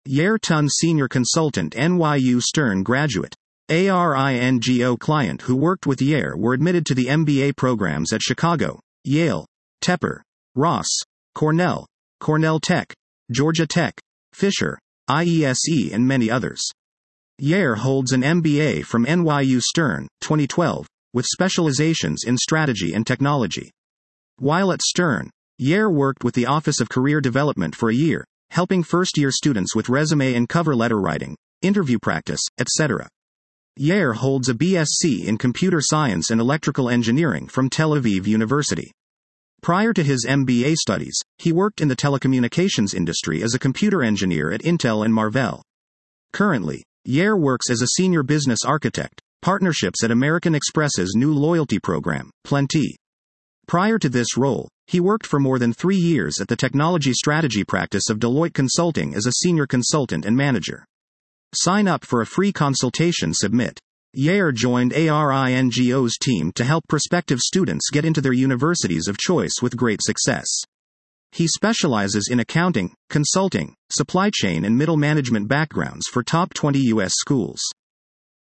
Yair Tun Senior Consultant NYU Stern Graduate. ARINGO client who worked with Yair were admitted to the MBA programs at Chicago, Yale, Tepper, Ross, Cornell, Cornell Tech, Georgia Tech, Fisher, IESE and many others. Yair holds an MBA from NYU Stern, 2012, with specializations in strategy and technology. While at Stern, Yair worked with the Office of Career Development for a year, helping first-year students with resume and cover letter writing, interview practice, etc. Yair holds a BSc in Computer Science and Electrical Engineering from Tel Aviv University. Prior to his MBA studies, he worked in the telecommunications industry as a computer engineer at Intel and Marvell. Currently, Yair works as a senior business architect, partnerships at American Express's new loyalty program, Plenti. Prior to this role, he worked for more than 3 years at the technology strategy practice of Deloitte Consulting as a senior consultant and manager. Sign up for a free consultation. Submit. Yair joined ARINGO's team to help prospective students get into their universities of choice with great success. He specializes in accounting, consulting, supply chain and middle management backgrounds for top 20 U.S. schools.